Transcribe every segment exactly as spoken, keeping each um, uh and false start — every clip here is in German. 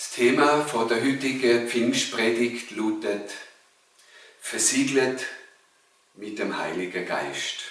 Das Thema von der heutigen Pfingstpredigt lautet «Versiegelt mit dem Heiligen Geist».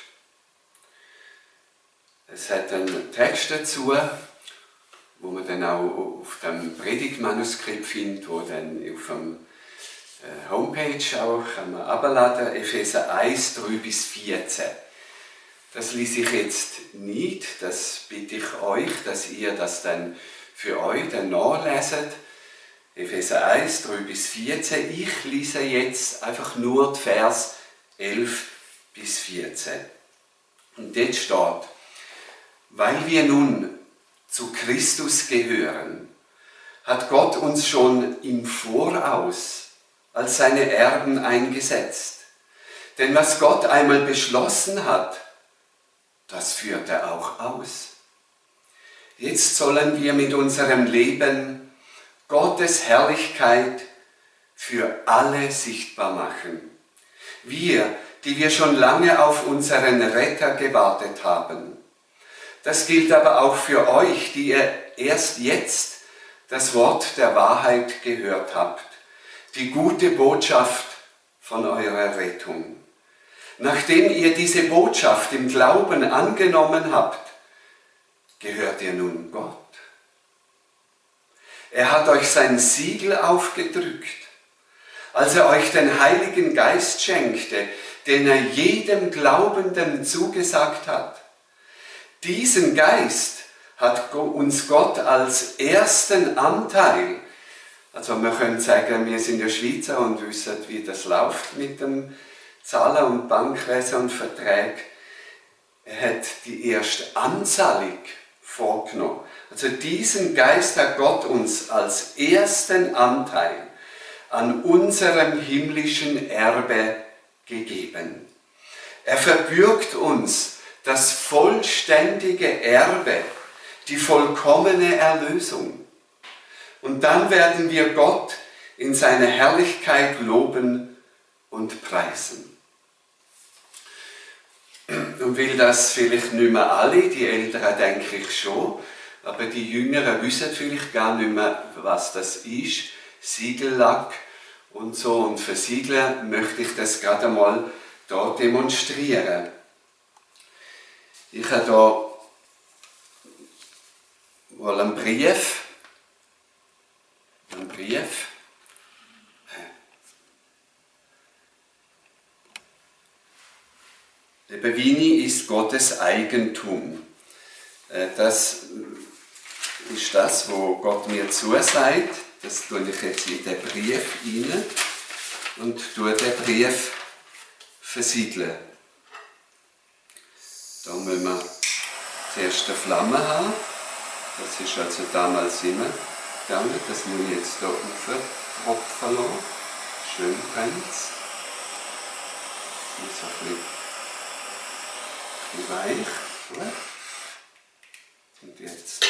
Es hat einen Text dazu, wo man dann auch auf dem Predigtmanuskript findet, wo dann auf dem Homepage auch kann man herunterladen, Epheser eins, drei bis vierzehn. Das lese ich jetzt nicht, das bitte ich euch, dass ihr das dann für euch dann nachleset. Epheser eins, drei bis vierzehn. Ich lese jetzt einfach nur die Vers elf bis vierzehn. Und dort steht: Weil wir nun zu Christus gehören, hat Gott uns schon im Voraus als seine Erben eingesetzt. Denn was Gott einmal beschlossen hat, das führt er auch aus. Jetzt sollen wir mit unserem Leben Gottes Herrlichkeit für alle sichtbar machen. Wir, die wir schon lange auf unseren Retter gewartet haben. Das gilt aber auch für euch, die ihr erst jetzt das Wort der Wahrheit gehört habt, die gute Botschaft von eurer Rettung. Nachdem ihr diese Botschaft im Glauben angenommen habt, gehört ihr nun Gott. Er hat euch sein Siegel aufgedrückt, als er euch den Heiligen Geist schenkte, den er jedem Glaubenden zugesagt hat. Diesen Geist hat uns Gott als ersten Anteil, also wir können sagen, wir sind ja Schweizer und wissen, wie das läuft mit dem Zahlen und Bankwesen und Verträgen. Er hat die erste Anzahlung vorgenommen. Also diesen Geist hat Gott uns als ersten Anteil an unserem himmlischen Erbe gegeben. Er verbürgt uns das vollständige Erbe, die vollkommene Erlösung. Und dann werden wir Gott in seiner Herrlichkeit loben und preisen. Und will das vielleicht nicht mehr alle, die Älteren denke ich schon, aber die Jüngeren wissen vielleicht gar nicht mehr, was das ist, Siegellack und so. Und versiegeln möchte ich das gerade einmal hier demonstrieren. Ich habe hier mal einen Brief, einen Brief, Der Bewini ist Gottes Eigentum. Das ist das, was Gott mir zusagt. Das tue ich jetzt in den Brief rein und tue den Brief versiegeln. Da müssen wir zuerst eine Flamme haben. Das ist also damals immer gegangen. Das muss ich jetzt hier auftropfen lassen. Schön brennt es. So ein bisschen weich. Und jetzt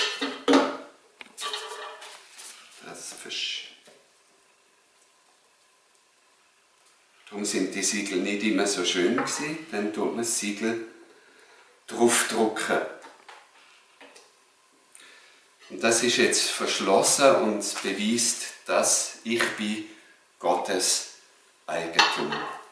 das Fisch. Darum sind die Siegel nicht immer so schön gewesen. Dann tut man das Siegel draufdrucken. Und das ist jetzt verschlossen und beweist, dass ich bin Gottes Eigentum.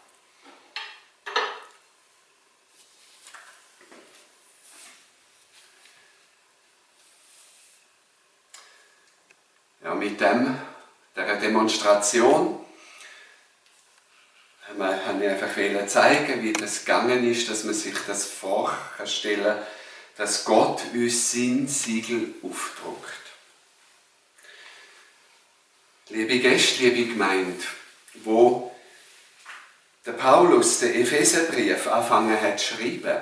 Ja, mit dem, dieser Demonstration habe ich einfach zeigen, wie das gegangen ist, dass man sich das vorstellen kann, dass Gott uns sein Siegel aufdruckt. Liebe Gäste, liebe Gemeinde, wo der Paulus den Epheserbrief angefangen hat zu schreiben,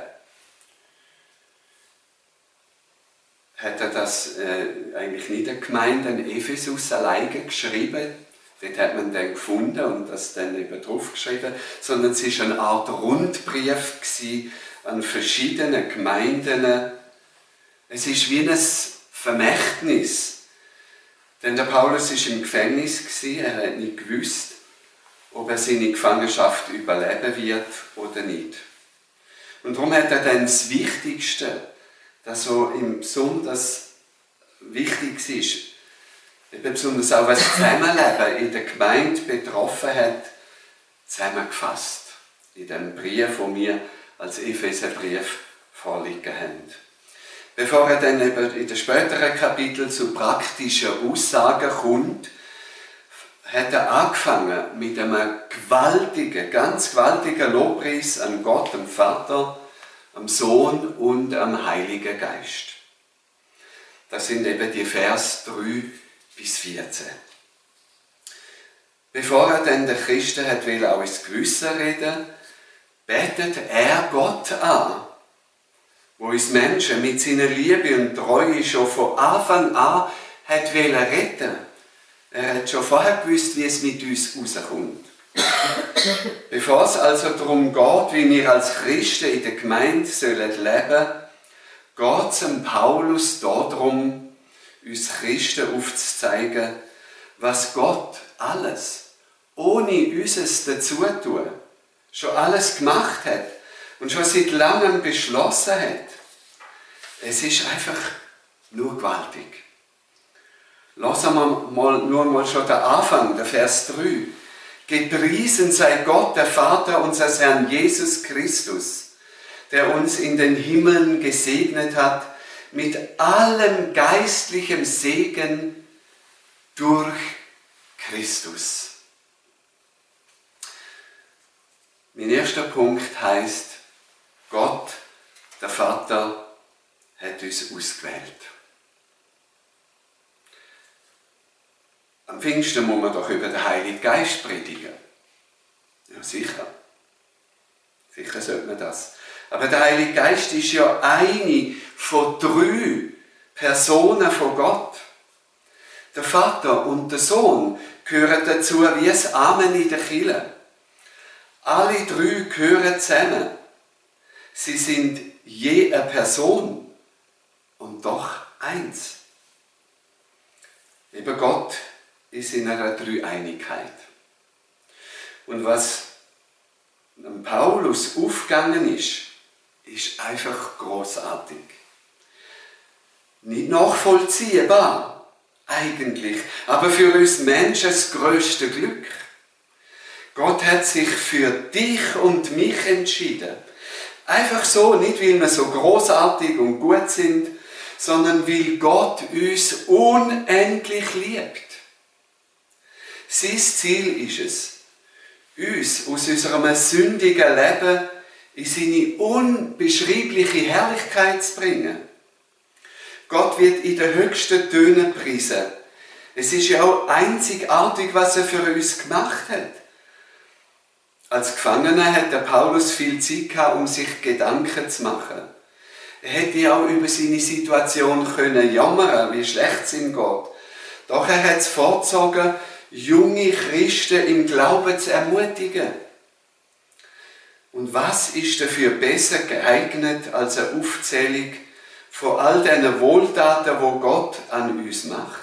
hat er das äh, eigentlich nicht der Gemeinde in Ephesus alleine geschrieben. Dort hat man den gefunden und das dann eben drauf geschrieben, sondern es war eine Art Rundbrief gewesen an verschiedene Gemeinden. Es ist wie ein Vermächtnis. Denn der Paulus war im Gefängnis gewesen, er hat nicht gewusst, ob er seine Gefangenschaft überleben wird oder nicht. Und darum hat er dann das Wichtigste, das so im besonders wichtig ist, eben besonders auch was Zusammenleben in der Gemeinde betroffen hat, zusammengefasst. In dem Brief, den wir als Epheserbrief vorliegen haben. Bevor er dann eben in den späteren Kapiteln zu praktischen Aussagen kommt, hat er angefangen mit einem gewaltigen, ganz gewaltigen Lobpreis an Gott, dem Vater, am Sohn und am Heiligen Geist. Das sind eben die Vers drei bis vierzehn. Bevor er dann den Christen hat will auch ins Gewissen reden, betet er Gott an, wo uns Menschen mit seiner Liebe und Treue schon von Anfang an hat wollen retten. Er hat schon vorher gewusst, wie es mit uns rauskommt. Bevor es also darum geht, wie wir als Christen in der Gemeinde sollen leben, geht es dem Paulus darum, uns Christen aufzuzeigen, was Gott alles, ohne unseres Dazutun, schon alles gemacht hat und schon seit langem beschlossen hat. Es ist einfach nur gewaltig. Lassen wir mal, nur mal schon den Anfang, der Vers drei. Gepriesen sei Gott, der Vater unseres Herrn Jesus Christus, der uns in den Himmeln gesegnet hat mit allem geistlichem Segen durch Christus. Mein erster Punkt heißt, Gott, der Vater, hat uns ausgewählt. Am Pfingsten muss man doch über den Heiligen Geist predigen. Ja, sicher. Sicher sollte man das. Aber der Heilige Geist ist ja eine von drei Personen von Gott. Der Vater und der Sohn gehören dazu wie das Amen in der Kirche. Alle drei gehören zusammen. Sie sind je eine Person und doch eins. Eben Gott ist in einer Dreieinigkeit. Und was dem Paulus aufgegangen ist, ist einfach großartig. Nicht nachvollziehbar, eigentlich, aber für uns Menschen das grösste Glück. Gott hat sich für dich und mich entschieden. Einfach so, nicht weil wir so großartig und gut sind, sondern weil Gott uns unendlich liebt. Sein Ziel ist es, uns aus unserem sündigen Leben in seine unbeschreibliche Herrlichkeit zu bringen. Gott wird in den höchsten Tönen preisen. Es ist ja auch einzigartig, was er für uns gemacht hat. Als Gefangener hat der Paulus viel Zeit gehabt, um sich Gedanken zu machen. Er hätte auch über seine Situation können jammern, wie schlecht es ihm geht. Doch er hat es vorgezogen, junge Christen im Glauben zu ermutigen. Und was ist dafür besser geeignet als eine Aufzählung von all diesen Wohltaten, die Gott an uns macht?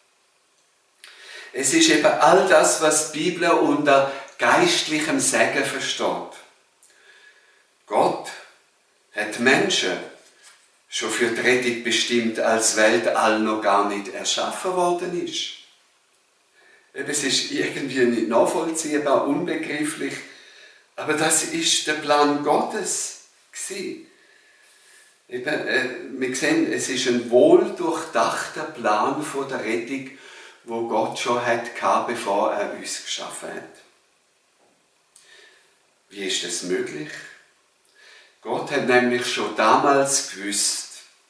Es ist eben all das, was die Bibel unter geistlichem Segen versteht. Gott hat Menschen schon für die Rettung bestimmt, als Weltall noch gar nicht erschaffen worden ist. Eben, es ist irgendwie nicht nachvollziehbar, unbegreiflich, aber das ist der Plan Gottes gewesen. Eben, äh, wir sehen, es ist ein wohldurchdachter Plan von der Rettung, wo Gott schon hatte, bevor er uns geschaffen hat. Wie ist das möglich? Gott hat nämlich schon damals gewusst,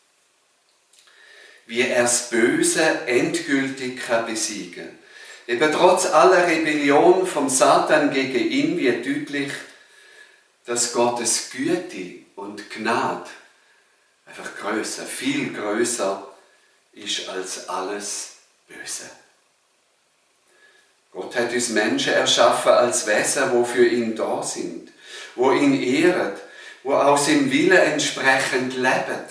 wie er das Böse endgültig besiegen kann. Eben trotz aller Rebellion vom Satan gegen ihn wird deutlich, dass Gottes Güte und Gnade einfach größer, viel größer ist als alles Böse. Gott hat uns Menschen erschaffen als Wesen, wo für ihn da sind, wo ihn ehren, wo auch seinem Willen entsprechend leben.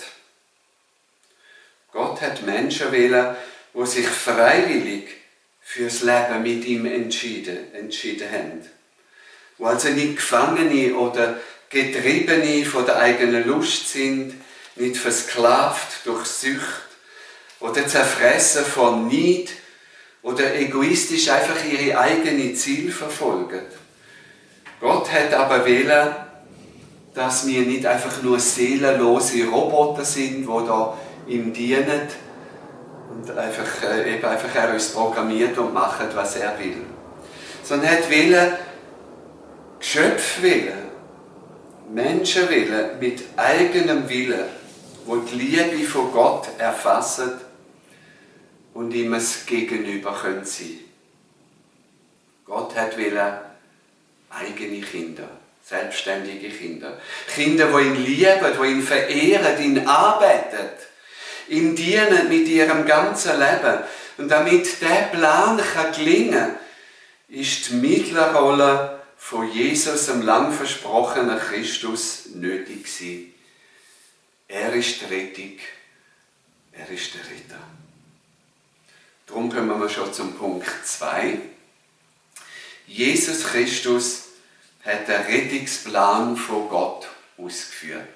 Gott hat Menschen wählen, wo sich freiwillig fürs Leben mit ihm entschieden, entschieden haben. Wo also nicht Gefangene oder Getriebene von der eigenen Lust sind, nicht versklavt durch Sucht oder zerfressen von Neid oder egoistisch einfach ihre eigenen Ziele verfolgen. Gott hat aber wählen, dass wir nicht einfach nur seelenlose Roboter sind, die da ihm dienen und einfach, äh, eben einfach er uns programmiert und macht, was er will. Sondern er hat wählen, Geschöpfe wählen, Menschen wählen mit eigenem Willen, wo die Liebe von Gott erfassen und ihm es gegenüber können sein. Gott hat wählen eigene Kinder, selbstständige Kinder. Kinder, die ihn lieben, die ihn verehren, ihn anbeten, ihm dienen mit ihrem ganzen Leben. Und damit dieser Plan kann gelingen, ist die Mittlerrolle von Jesus, dem lang versprochenen Christus, nötig gewesen. Er ist die Rettung, er ist der Retter. Darum kommen wir schon zum Punkt zwei. Jesus Christus hat den Rettungsplan von Gott ausgeführt.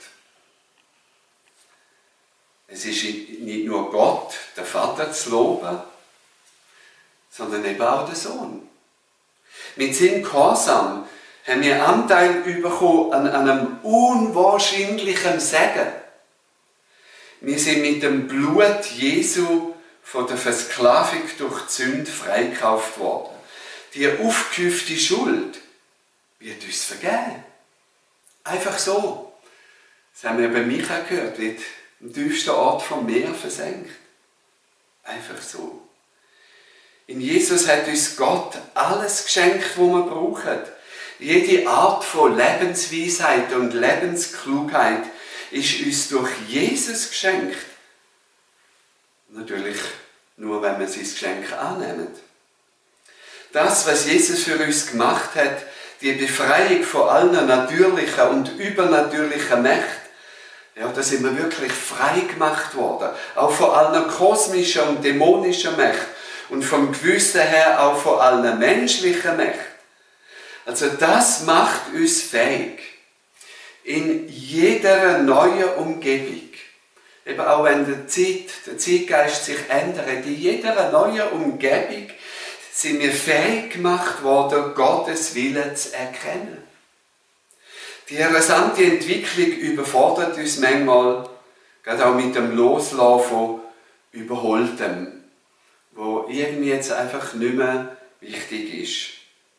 Es ist nicht nur Gott, der Vater, zu loben, sondern eben auch der Sohn. Mit seinem Gehorsam haben wir Anteil bekommen an einem unwahrscheinlichen Segen. Wir sind mit dem Blut Jesu von der Versklavung durch die Sünde freigekauft worden. Die aufgehäufte Schuld wird uns vergeben. Einfach so. Das haben wir bei Micha gehört, wird am tiefsten Ort vom Meer versenkt. Einfach so. In Jesus hat uns Gott alles geschenkt, was wir brauchen. Jede Art von Lebensweisheit und Lebensklugheit ist uns durch Jesus geschenkt. Natürlich nur, wenn wir sein Geschenk annehmen. Das, was Jesus für uns gemacht hat, die Befreiung von allen natürlichen und übernatürlichen Mächten, ja, da sind wir wirklich frei gemacht worden. Auch von allen kosmischen und dämonischen Mächten. Und vom Gewissen her auch von allen menschlichen Mächten. Also das macht uns fähig, in jeder neuen Umgebung, eben auch wenn die Zeit, der Zeitgeist sich ändert, in jeder neuen Umgebung sind wir fähig gemacht worden, Gottes Willen zu erkennen. Die rasante Entwicklung überfordert uns manchmal, gerade auch mit dem Loslassen von Überholtem, wo irgendwie jetzt einfach nicht mehr wichtig ist.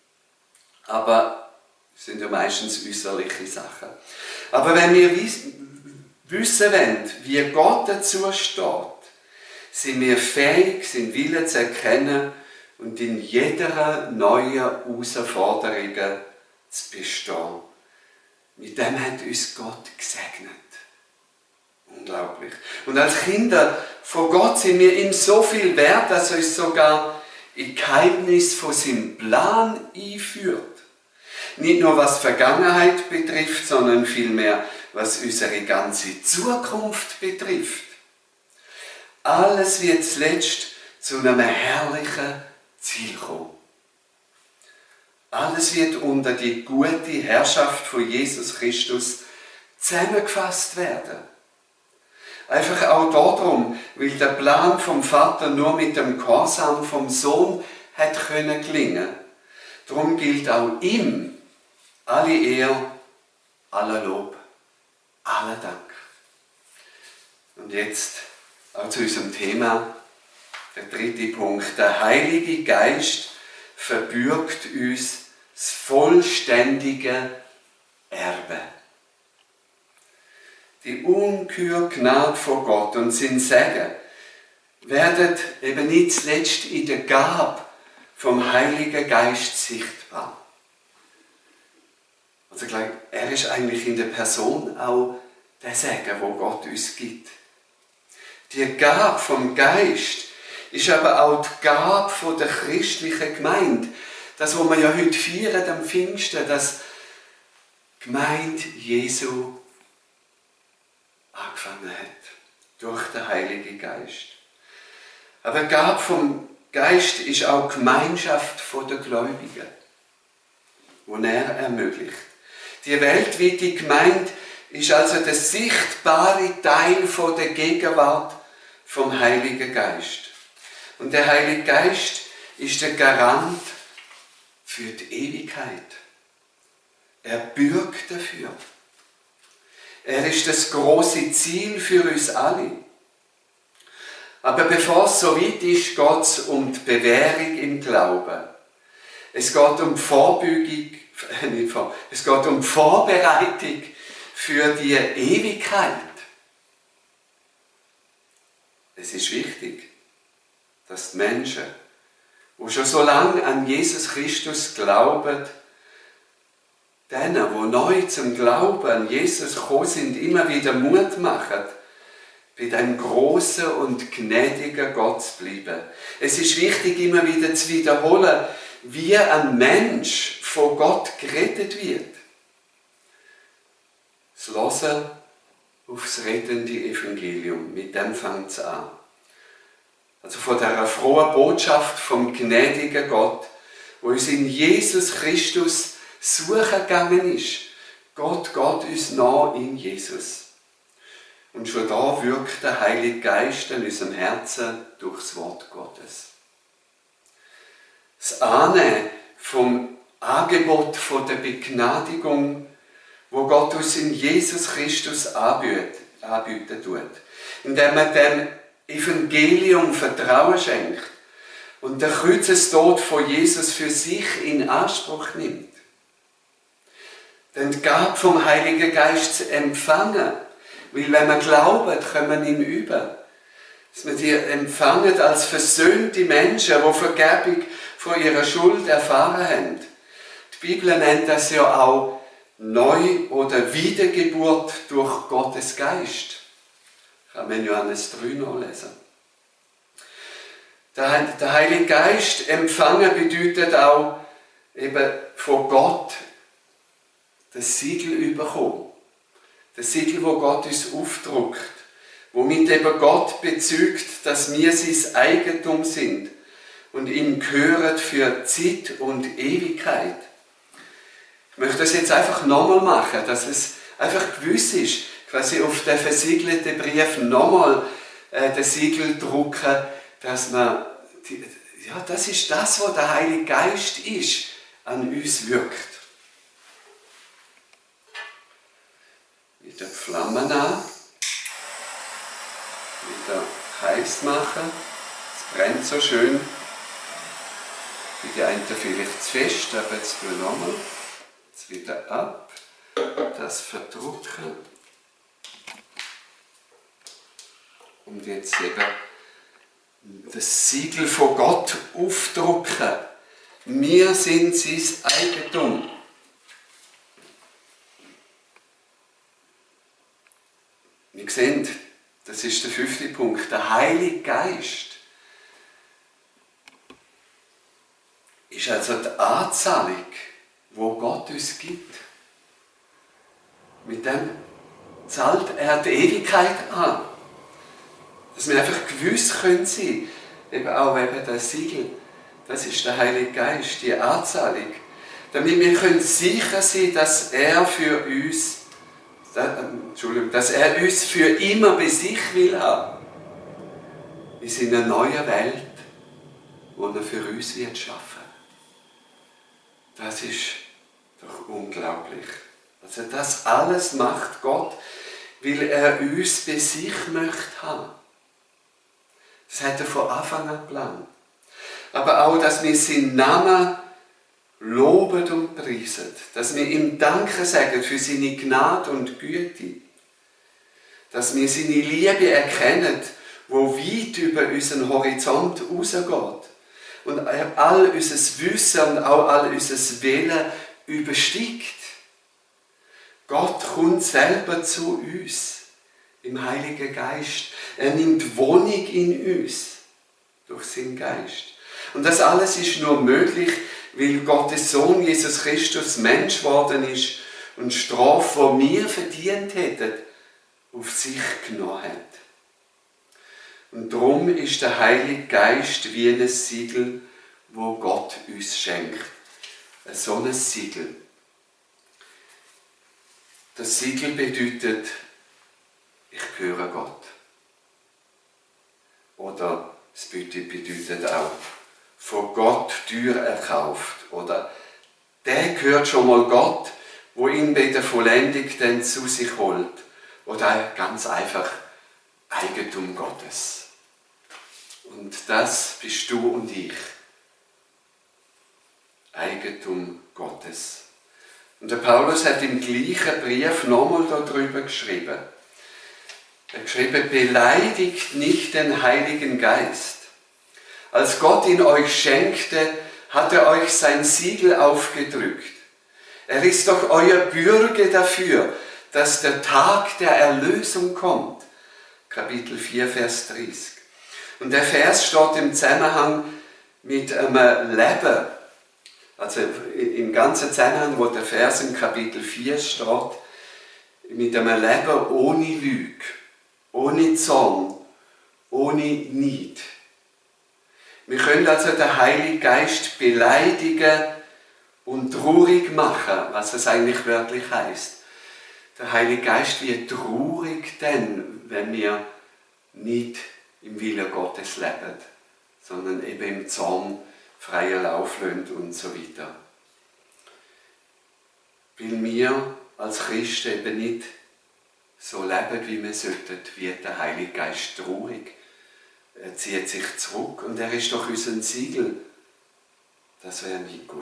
Aber das sind ja meistens äußerliche Sachen. Aber wenn wir wissen wollen, wie Gott dazu steht, sind wir fähig, seinen Willen zu erkennen und in jeder neuen Herausforderung zu bestehen. Mit dem hat uns Gott gesegnet. Unglaublich. Und als Kinder von Gott sind wir ihm so viel wert, dass er uns sogar in Geheimnis von seinem Plan einführt. Nicht nur was Vergangenheit betrifft, sondern vielmehr was unsere ganze Zukunft betrifft. Alles wird zuletzt zu einem herrlichen Ziel kommen. Alles wird unter die gute Herrschaft von Jesus Christus zusammengefasst werden. Einfach auch darum, weil der Plan vom Vater nur mit dem Gehorsam vom Sohn hat können gelingen. Darum gilt auch ihm alle Ehre, aller Lob, aller Dank. Und jetzt auch zu unserem Thema, der dritte Punkt. Der Heilige Geist verbürgt uns das vollständige Erbe. Die ungeheure Gnade von Gott und sein Segen werden eben nicht zuletzt in der Gabe vom Heiligen Geist sichtbar. Also gleich, er ist eigentlich in der Person auch der Segen, wo Gott uns gibt. Die Gabe vom Geist ist aber auch die Gabe von der christlichen Gemeinde. Das, was wir ja heute feiern am Pfingsten, das Gemeinde Jesu angefangen hat. Durch den Heiligen Geist. Aber die Gabe vom Geist ist auch die Gemeinschaft der Gläubigen, die er ermöglicht. Die weltweite Gemeinde ist also der sichtbare Teil der Gegenwart vom Heiligen Geist. Und der Heilige Geist ist der Garant für die Ewigkeit. Er bürgt dafür. Er ist das große Ziel für uns alle. Aber bevor es so weit ist, geht es um die Bewährung im Glauben. Es geht um die Vorbeugung, äh, nicht vor, es geht um die Vorbereitung für die Ewigkeit. Es ist wichtig, dass die Menschen, die schon so lange an Jesus Christus glauben, denen, die neu zum Glauben an Jesus gekommen sind, immer wieder Mut machen, bei dem grossen und gnädigen Gott zu bleiben. Es ist wichtig, immer wieder zu wiederholen, wie ein Mensch von Gott gerettet wird. Das Hören auf das rettende Evangelium, mit dem fängt es an. Also von dieser frohen Botschaft vom gnädigen Gott, wo uns in Jesus Christus suchen gegangen ist. Gott geht uns nah in Jesus. Und schon da wirkt der Heilige Geist in unserem Herzen durch das Wort Gottes. Das Annehmen vom Angebot von der Begnadigung, wo Gott uns in Jesus Christus anbietet, anbieten tut, indem er dem Evangelium Vertrauen schenkt und den Kreuzestod von Jesus für sich in Anspruch nimmt. Den Gabe vom Heiligen Geist zu empfangen, weil wenn wir glauben, kommen wir ihm über. Dass wir die empfangen als versöhnte Menschen, die Vergebung von ihrer Schuld erfahren haben. Die Bibel nennt das ja auch Neu- oder Wiedergeburt durch Gottes Geist. Kann man in Johannes drei nachlesen. Der Heilige Geist empfangen bedeutet auch eben von Gott das Siegel bekommen. Das Siegel, wo Gott uns aufdruckt, womit eben Gott bezeugt, dass wir sein Eigentum sind und ihm gehören für Zeit und Ewigkeit. Ich möchte das jetzt einfach nochmal machen, dass es einfach gewiss ist, quasi auf den versiegelten Brief nochmal äh, den Siegel drucken, dass man, die, ja, das ist das, was der Heilige Geist ist, an uns wirkt. Wieder Flammen an, wieder heiß machen, es brennt so schön, für die einen vielleicht zu fest, aber jetzt tue ich nochmal, jetzt wieder ab, das verdrucken und jetzt eben das Siegel von Gott aufdrucken. Wir sind sein Eigentum. Wir sehen, das ist der fünfte Punkt, der Heilige Geist ist also die Anzahlung, wo Gott uns gibt. Mit dem zahlt er die Ewigkeit an. Dass wir einfach gewiss können sein, eben auch eben das Siegel, das ist der Heilige Geist, die Anzahlung. Damit wir können sicher sein, dass er für uns Entschuldigung, dass er uns für immer bei sich will haben. In seiner neuen Welt, die er für uns wird schaffen. Das ist doch unglaublich. Also das alles macht Gott, weil er uns bei sich möchte haben. Das hat er von Anfang an geplant. Aber auch, dass wir seinen Namen loben und preisen, dass wir ihm Danke sagen für seine Gnade und Güte, dass wir seine Liebe erkennen, wo weit über unseren Horizont rausgeht und all unser Wissen und auch all unser Willen übersteigt. Gott kommt selber zu uns im Heiligen Geist. Er nimmt Wohnung in uns durch seinen Geist. Und das alles ist nur möglich, weil Gottes Sohn Jesus Christus Mensch geworden ist und die Strafe, die wir verdient hätten, auf sich genommen hat. Und darum ist der Heilige Geist wie ein Siegel, wo Gott uns schenkt. So ein Siegel. Das Siegel bedeutet, ich gehöre Gott. Oder es bedeutet auch von Gott teuer erkauft. Oder der gehört schon mal Gott, wo ihn bei der Vollendung dann zu sich holt. Oder ganz einfach Eigentum Gottes. Und das bist du und ich. Eigentum Gottes. Und der Paulus hat im gleichen Brief nochmal darüber geschrieben. Er hat geschrieben, beleidigt nicht den Heiligen Geist. Als Gott ihn euch schenkte, hat er euch sein Siegel aufgedrückt. Er ist doch euer Bürger dafür, dass der Tag der Erlösung kommt. Kapitel vier, Vers dreißig. Und der Vers steht im Zusammenhang mit einem Leben. Also im ganzen Zusammenhang, wo der Vers im Kapitel vier steht, mit einem Leben ohne Lüge, ohne Zorn, ohne Neid. Wir können also den Heiligen Geist beleidigen und traurig machen, was es eigentlich wörtlich heißt. Der Heilige Geist wird traurig dann, wenn wir nicht im Willen Gottes leben, sondern eben im Zorn freien Lauf lassen und so weiter. Weil wir als Christen eben nicht so leben, wie wir sollten, wird der Heilige Geist traurig. Er zieht sich zurück und er ist doch unser Siegel. Das wäre nicht gut.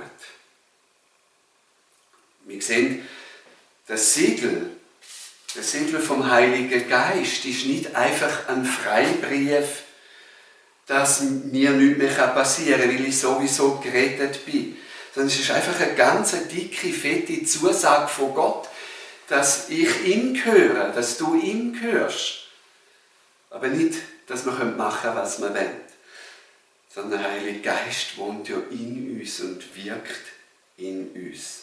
Wir sehen, das Siegel, das Siegel vom Heiligen Geist ist nicht einfach ein Freibrief, dass mir nichts mehr passieren kann, weil ich sowieso gerettet bin. Sondern es ist einfach eine ganz dicke, fette Zusage von Gott, dass ich ihm gehöre, dass du ihm gehörst. Aber nicht, dass wir machen können, was wir wollen. Sondern der Heilige Geist wohnt ja in uns und wirkt in uns.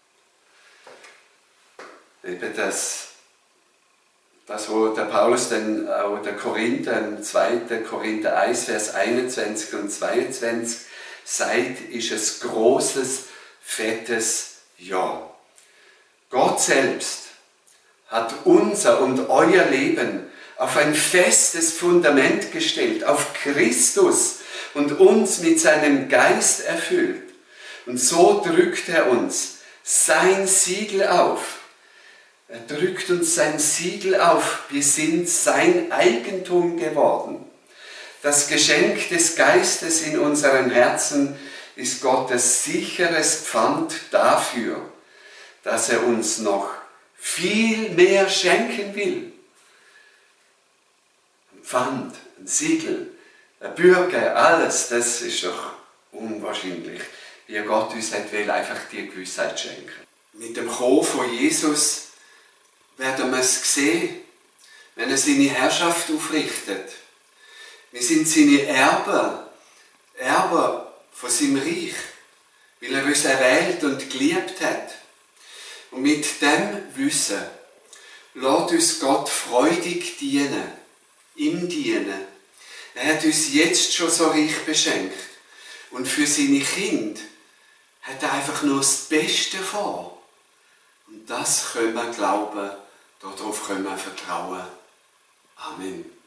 Eben das, das wo der Paulus dann auch der Korinther, im zweiten Korinther eins, Vers einundzwanzig und zweiundzwanzig sagt, ist ein großes, fettes Ja. Gott selbst hat unser und euer Leben auf ein festes Fundament gestellt, auf Christus und uns mit seinem Geist erfüllt. Und so drückt er uns sein Siegel auf. Er drückt uns sein Siegel auf. Wir sind sein Eigentum geworden. Das Geschenk des Geistes in unseren Herzen ist Gottes sicheres Pfand dafür, dass er uns noch viel mehr schenken will. Ein Pfand, ein Siegel, ein Bürger, alles, das ist doch unwahrscheinlich, wie Gott uns hat will, einfach die Gewissheit schenken. Mit dem Kommen von Jesus werden wir es sehen, wenn er seine Herrschaft aufrichtet. Wir sind seine Erben, Erben von seinem Reich, weil er uns erwählt und geliebt hat. Und mit dem Wissen lässt uns Gott freudig dienen, ihm dienen. Er hat uns jetzt schon so reich beschenkt. Und für seine Kinder hat er einfach nur das Beste vor. Und das können wir glauben, darauf können wir vertrauen. Amen.